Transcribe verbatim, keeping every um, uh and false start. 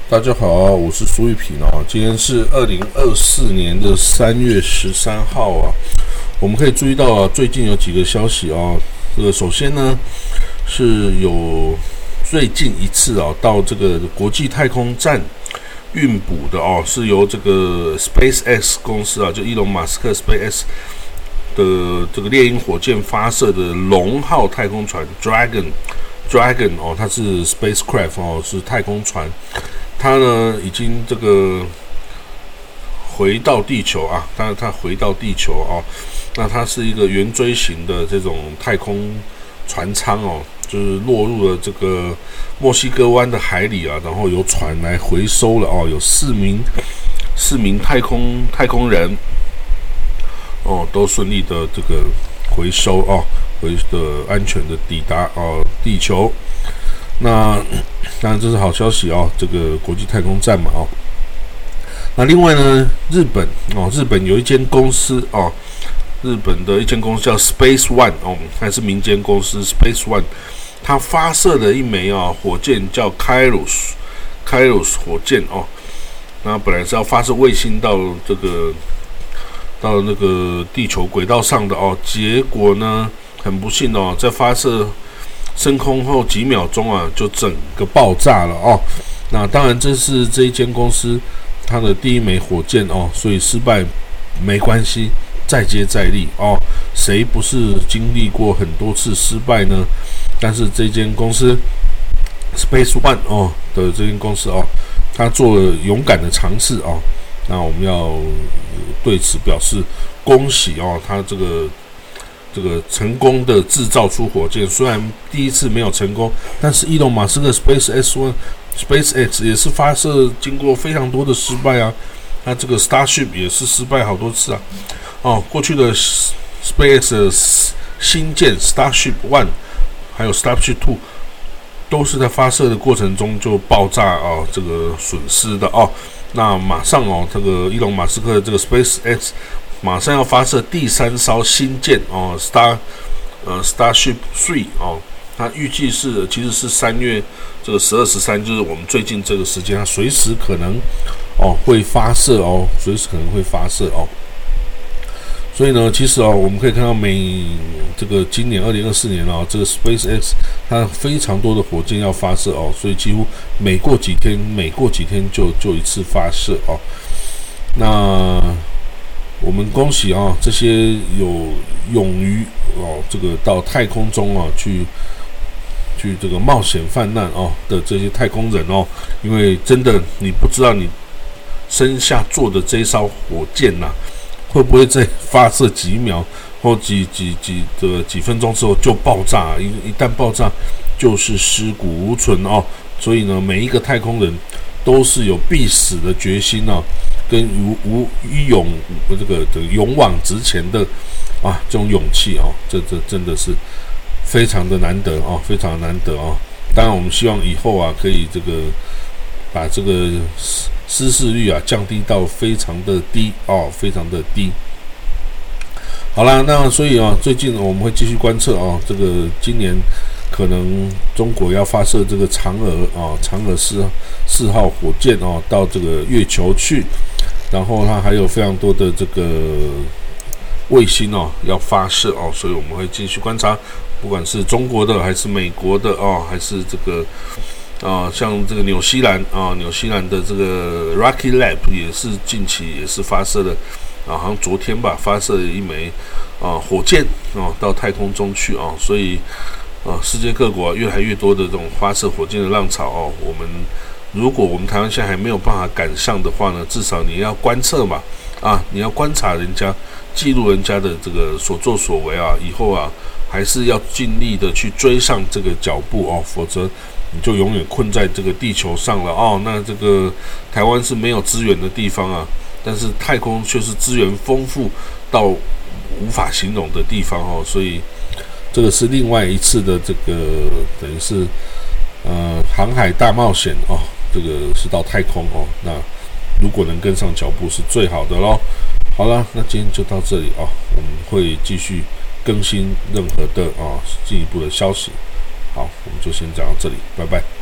大家好，我是苏玉平哦。今天是二零二四年的三月十三号啊。我们可以注意到啊，最近有几个消息啊。这个首先呢，是有最近一次啊，到这个国际太空站运补的哦，是由这个 SpaceX 公司啊，就伊隆马斯克 SpaceX 的这个猎鹰火箭发射的龙号太空船 Dragon Dragon 哦，它是 spacecraft 哦，是太空船。它呢已经这个回到地球啊，它它回到地球哦，那它是一个圆锥形的这种太空船舱哦，就是落入了这个墨西哥湾的海里啊，然后由船来回收了哦，有四名四名太空太空人哦，都顺利的这个回收哦，回的安全的抵达哦地球。那当然这是好消息哦，这个国际太空站嘛哦。那另外呢，日本哦，日本有一间公司哦，日本的一间公司叫 Space One 哦，还是民间公司 Space One， 它发射的一枚啊火箭叫 Kairos Kairos 火箭哦。那本来是要发射卫星到这个到那个地球轨道上的哦，结果呢很不幸哦，在发射升空后几秒钟啊，就整个爆炸了哦。那当然，这是这一间公司它的第一枚火箭哦，所以失败没关系，再接再厉哦。谁不是经历过很多次失败呢？但是这间公司 Space One 哦的这间公司哦，它做了勇敢的尝试哦。那我们要对此表示恭喜哦，它这个。这个成功的制造出火箭，虽然第一次没有成功，但是伊隆马斯克 SpaceX One SpaceX 也是发射经过非常多的失败啊，那这个 Starship 也是失败好多次啊。哦，过去的 SpaceX 的新舰 Starship One 还有 Starship Two 都是在发射的过程中就爆炸啊，这个损失的哦。那马上哦，这个伊隆马斯克的这个 SpaceX。马上要发射第三艘新舰哦 ，Star 呃 Starship Three 哦，它预计是其实是三月这个十二十三，就是我们最近这个时间，它随时可能哦会发射哦，随时可能会发射哦。所以呢，其实哦，我们可以看到每这个今年二零二四年哦，这个 SpaceX 它非常多的火箭要发射哦，所以几乎每过几天每过几天就就一次发射哦。那我们恭喜啊，这些有勇于哦，这个到太空中啊去去这个冒险犯难哦的这些太空人哦，因为真的你不知道你身下坐的这艘火箭呐、啊，会不会在发射几秒或几几几的几分钟之后就爆炸？一一旦爆炸，就是尸骨无存哦。所以呢，每一个太空人都是有必死的决心哦。跟无无勇这个这个勇往直前的啊这种勇气哦，这这真的是非常的难得哦，非常难得哦。当然，我们希望以后啊可以这个把这个失事率啊降低到非常的低哦，非常的低。好啦，那所以啊，最近我们会继续观测啊，这个今年可能中国要发射这个嫦娥啊，嫦娥四四号火箭哦，到这个月球去。然后它还有非常多的这个卫星哦要发射哦，所以我们会继续观察，不管是中国的还是美国的哦，还是这个啊、呃、像这个纽西兰啊、呃，纽西兰的这个 Rocket Lab 也是近期也是发射了啊，好像昨天吧发射了一枚啊火箭哦到太空中去哦，所以啊世界各国、啊、越来越多的这种发射火箭的浪潮哦，我们。如果我们台湾现在还没有办法赶上的话呢，至少你要观测嘛，啊，你要观察人家，记录人家的这个所作所为啊，以后啊还是要尽力的去追上这个脚步哦，否则你就永远困在这个地球上了哦。那这个台湾是没有资源的地方啊，但是太空却是资源丰富到无法形容的地方哦，所以这个是另外一次的这个等于是呃航海大冒险哦。这个是到太空哦，那如果能跟上脚步是最好的咯。好了，那今天就到这里啊，我们会继续更新任何的啊进一步的消息。好，我们就先讲到这里，拜拜。